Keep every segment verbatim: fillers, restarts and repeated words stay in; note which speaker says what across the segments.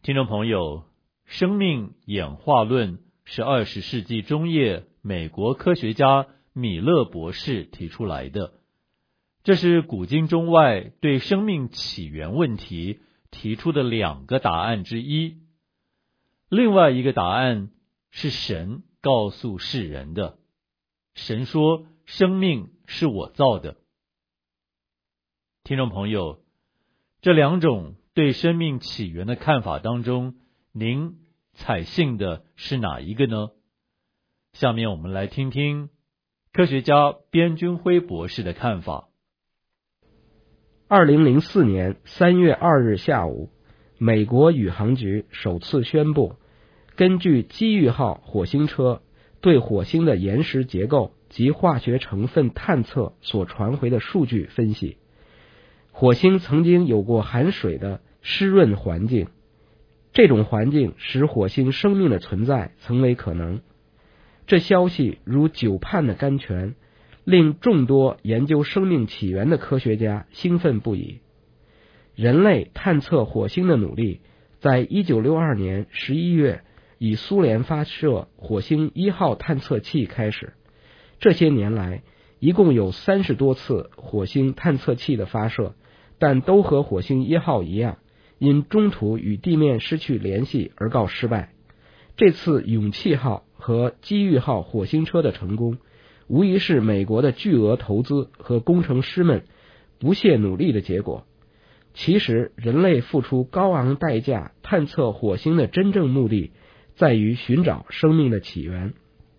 Speaker 1: 听众朋友，生命演化论是二十世纪中叶美国科学家米勒博士提出来的，这是古今中外对生命起源问题提出的两个答案之一。另外一个答案是神告诉世人的，神说生命是我造的。听众朋友，这两种对生命起源的看法当中，您采信的是哪一个呢？下面我们来听听科学家边军辉博士的看法。
Speaker 2: 二零零四年三月二日下午，美国宇航局首次宣布，根据机遇号火星车对火星的岩石结构及化学成分探测所传回的数据分析，火星曾经有过含水的湿润环境，这种环境使火星生命的存在曾为可能。这消息如久盼的甘泉，令众多研究生命起源的科学家兴奋不已。人类探测火星的努力在一九六二年十一月以苏联发射火星一号探测器开始，这些年来一共有三十多次火星探测器的发射，但都和火星一号一样，因中途与地面失去联系而告失败。这次勇气号和机遇号火星车的成功，无疑是美国的巨额投资和工程师们不懈努力的结果。其实人类付出高昂代价探测火星的真正目的，在于寻找生命的起源。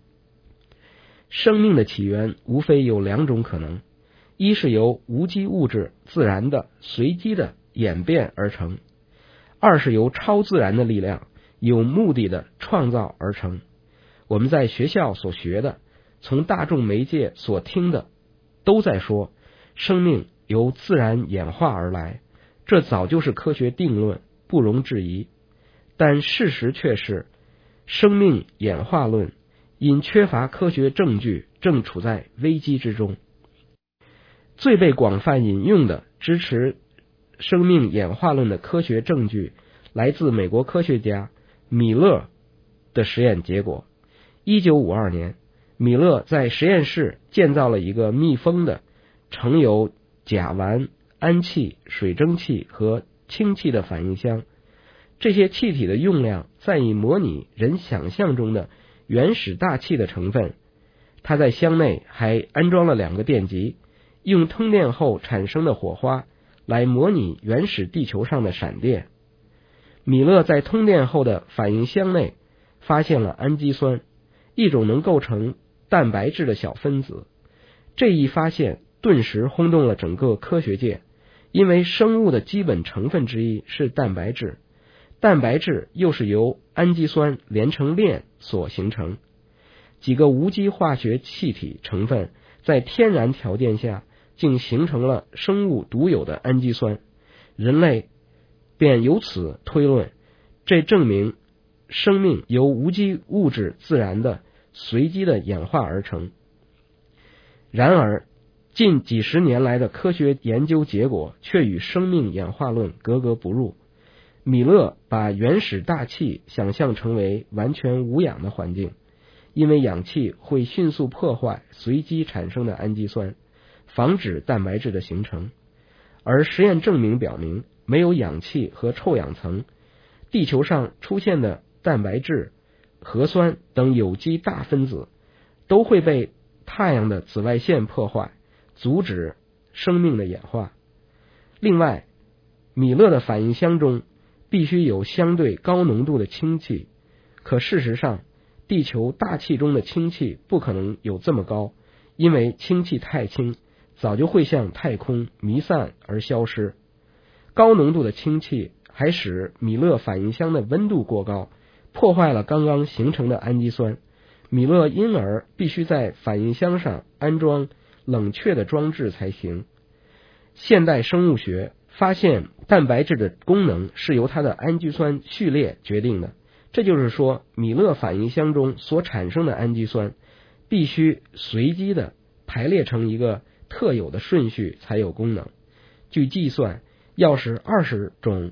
Speaker 2: 生命的起源无非有两种可能，一是由无机物质自然的随机的演变而成，二是由超自然的力量有目的的创造而成。我们在学校所学的，从大众媒介所听的，都在说生命由自然演化而来，这早就是科学定论，不容置疑。但事实却是，生命演化论因缺乏科学证据，正处在危机之中。最被广泛引用的支持生命演化论的科学证据，来自美国科学家米勒的实验结果。一九五二年，米勒在实验室建造了一个密封的盛有甲烷、氨气、水蒸气和氢气的反应箱，这些气体的用量在以模拟人想象中的原始大气的成分。他在箱内还安装了两个电极，用通电后产生的火花来模拟原始地球上的闪电。米勒在通电后的反应箱内发现了氨基酸，一种能构成蛋白质的小分子。这一发现顿时轰动了整个科学界，因为生物的基本成分之一是蛋白质，蛋白质又是由氨基酸连成链所形成。几个无机化学气体成分在天然条件下竟形成了生物独有的氨基酸，人类便由此推论，这证明生命由无机物质自然的随机的演化而成。然而近几十年来的科学研究结果却与生命演化论格格不入。米勒把原始大气想象成为完全无氧的环境，因为氧气会迅速破坏随机产生的氨基酸，防止蛋白质的形成。而实验证明表明，没有氧气和臭氧层，地球上出现的蛋白质、核酸等有机大分子都会被太阳的紫外线破坏，阻止生命的演化。另外，米勒的反应箱中必须有相对高浓度的氢气，可事实上地球大气中的氢气不可能有这么高，因为氢气太轻，早就会向太空弥散而消失。高浓度的氢气还使米勒反应箱的温度过高，破坏了刚刚形成的氨基酸。米勒因而必须在反应箱上安装冷却的装置才行。现代生物学发现蛋白质的功能是由它的氨基酸序列决定的，这就是说，米勒反应箱中所产生的氨基酸必须随机的排列成一个特有的顺序才有功能。据计算，要是二十种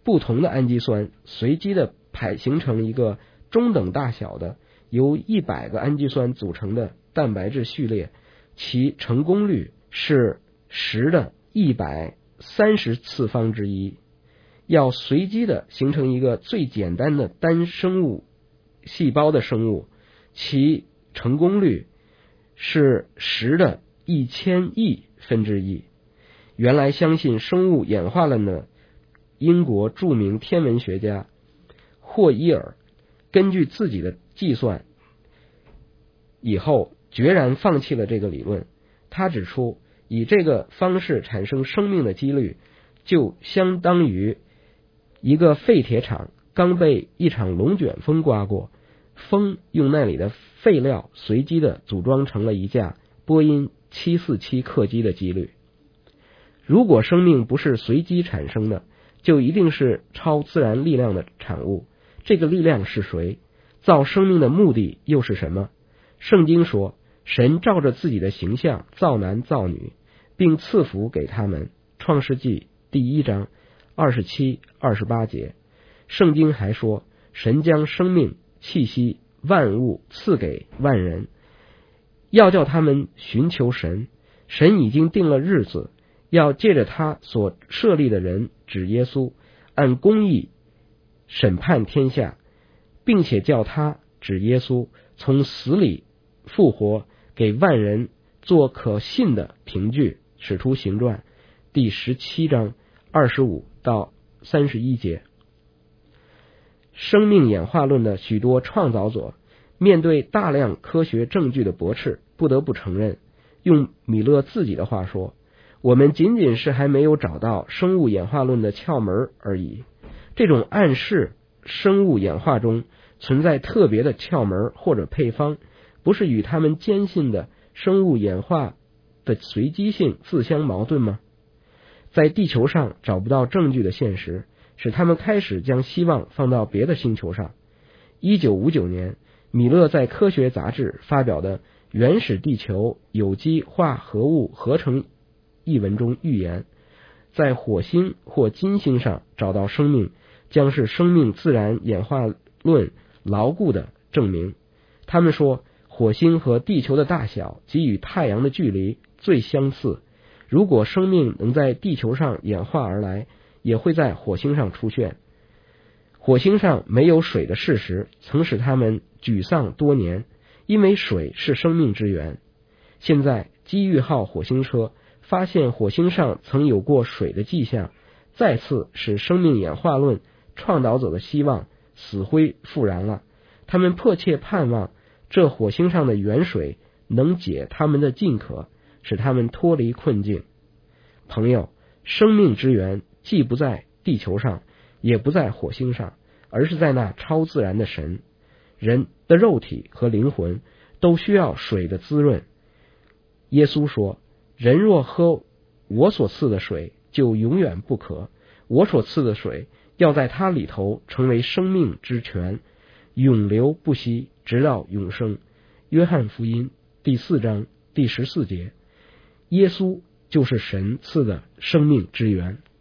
Speaker 2: 不同的氨基酸随机的排形成一个中等大小的由一百个氨基酸组成的蛋白质序列，其成功率是十的一百三十次方之一。要随机的形成一个最简单的单生物细胞的生物，其成功率是十的一千亿分之一。原来相信生物演化论的英国著名天文学家霍伊尔根据自己的计算以后决然放弃了这个理论。他指出，以这个方式产生生命的几率就相当于一个废铁厂刚被一场龙卷风刮过，风用那里的废料随机的组装成了一架波音七四七客机的几率。如果生命不是随机产生的，就一定是超自然力量的产物。这个力量是谁？造生命的目的又是什么？圣经说，神照着自己的形象造男造女，并赐福给他们。创世纪第一章二十七、二十八节。圣经还说，神将生命、气息、万物赐给万人，要叫他们寻求神。神已经定了日子，要借着他所设立的人指耶稣，按公义审判天下，并且叫他指耶稣从死里复活，给万人做可信的凭据。使徒行传第十七章二十五到三十一节。生命演化论的许多创造者面对大量科学证据的驳斥，不得不承认，用米勒自己的话说，我们仅仅是还没有找到生物演化论的窍门而已。这种暗示生物演化中存在特别的窍门或者配方，不是与他们坚信的生物演化的随机性自相矛盾吗？在地球上找不到证据的现实，使他们开始将希望放到别的星球上。一九五九年，米勒在科学杂志发表的《原始地球有机化合物合成》一文中预言，在火星或金星上找到生命，将是生命自然演化论牢固的证明。他们说，火星和地球的大小及与太阳的距离最相似，如果生命能在地球上演化而来，也会在火星上出现。火星上没有水的事实曾使他们沮丧多年，因为水是生命之源。现在机遇号火星车发现火星上曾有过水的迹象，再次使生命演化论创造者的希望死灰复燃了。他们迫切盼望这火星上的原水能解他们的禁渴，使他们脱离困境。朋友，生命之源既不在地球上，也不在火星上，而是在那超自然的神。人的肉体和灵魂都需要水的滋润。耶稣说，人若喝我所赐的水，就永远不渴。我所赐的水要在它里头成为生命之泉，永流不息，直到永生。约翰福音第四章第十四节。耶稣就是神赐的生命之源。